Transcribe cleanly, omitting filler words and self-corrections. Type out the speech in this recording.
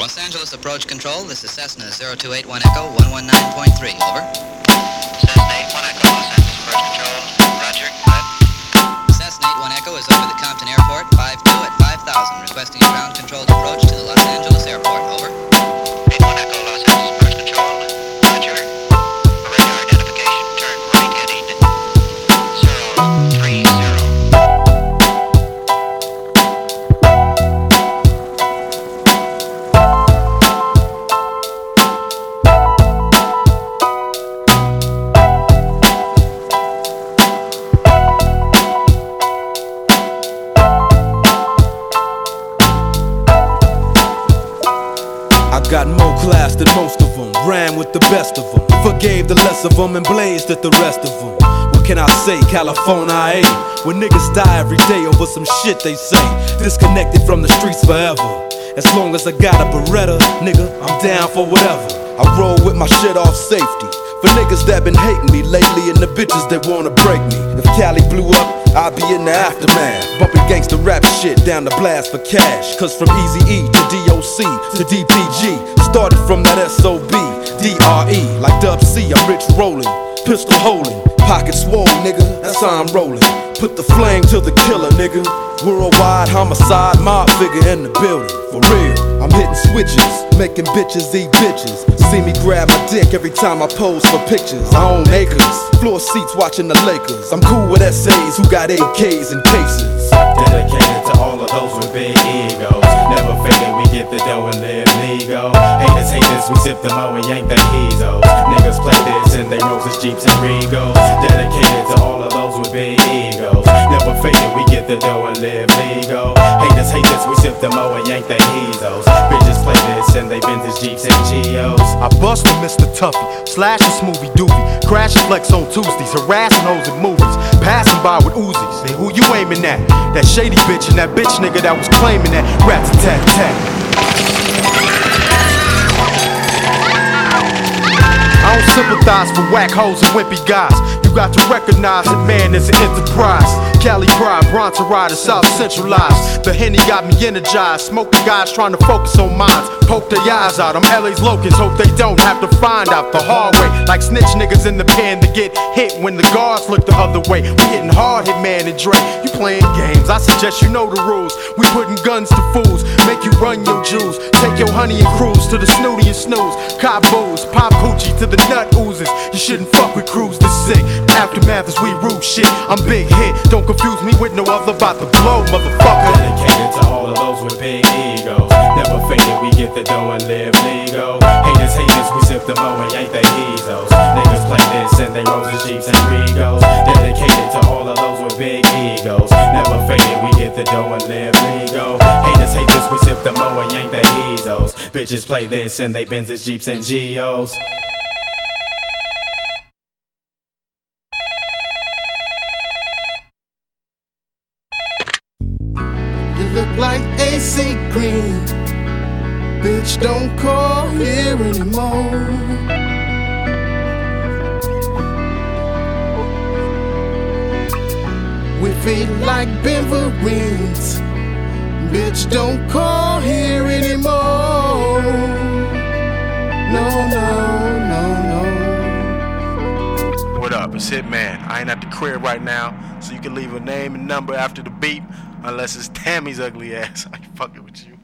Los Angeles Approach Control, this is Cessna 0281 Echo 119.3, over. Cessna 81 Echo, Los Angeles Approach Control, roger, 5. Cessna 81 Echo is over the Compton Airport, 52 at 5000, requesting a ground-controlled approach to the Los Angeles Airport, over. 81 Echo, Los Angeles Approach Control, roger. For radar identification, turn right heading 030. Got more class than most of them, ran with the best of them, forgave the less of them and blazed at the rest of them. What can I say, California, when niggas die every day over some shit they say. Disconnected from the streets forever. As long as I got a Beretta, nigga, I'm down for whatever. I roll with my shit off safety. For niggas that been hating me lately and the bitches that wanna break me. If Cali blew up, I'd be in the aftermath, bumping gangsta rap shit down the blast for cash. Cause from Eazy-E to DOC to DPG, started from that SOB, DRE, like Dub C, I'm rich rolling, pistol holding, pocket swole, nigga, that's how I'm rolling. Put the flame to the killer, nigga. Worldwide homicide, mob figure in the building, for real. I'm hitting switches, making bitches eat bitches. See me grab my dick every time I pose for pictures. I own acres, floor seats watching the Lakers. I'm cool with SAs who got AKs and cases. Dedicated to all of those with big egos. Never fading, we get the dough and live legal. Haters hate this, we sip the mo and yank the heezos. Niggas play this in they Roses, Jeeps, and Regals. Dedicated to all of those with big egos. Never fading, we get the dough and live legal. Haters hate this, we sip the mo and yank the heezos. Bitches play this in they vintage Jeeps and Geos. I bust with Mr. Tuffy, slash the smoothie doobie, crash and flex on Tuesdays, harassing hoes in movies, passing by with Uzis. Hey, who you aiming at? That shady bitch and that bitch nigga that was claiming that rat-a-tat-tat. I don't sympathize for whack hoes and wimpy guys. You got to recognize that man is an enterprise. Cali pride, Bronx rider, South centralized. The Henny got me energized. Smoking guys trying to focus on minds. Poke their eyes out. I'm LA's locusts, hope they don't have to find out the hard way. Like snitch niggas in the pen to get hit when the guards look the other way. We hitting hard, hit man and Dre. You playing games, I suggest you know the rules. We putting guns to fools, make you run your jewels. Take your honey and cruise to the snooty and snooze. Cop booze, pop coochie to the nut oozes. You shouldn't fuck with crews this sick. Aftermath is we root shit. I'm big hit, don't confuse me with no other about to blow, motherfucker. Dedicated to all of those with big egos. Never faded, we get the dough and live legal. Haters hate this, we sip the mo and yank the heezos. Niggas play this in they Roses, Jeeps, and Regals. Dedicated to all of those with big egos. Never faded, we get the dough and live legal. Haters hate this, we sip the mo and yank the heezos. Bitches play this in they Benzes, Jeeps, and Geos. Look like AC Green. Bitch, don't call here anymore. We feel like Beverines. Bitch, don't call here anymore. No, no, no, no. What up, it's Hitman. I ain't at the crib right now, so you can leave a name and number after the beep, unless it's Tammy's ugly ass. I ain't fucking with you.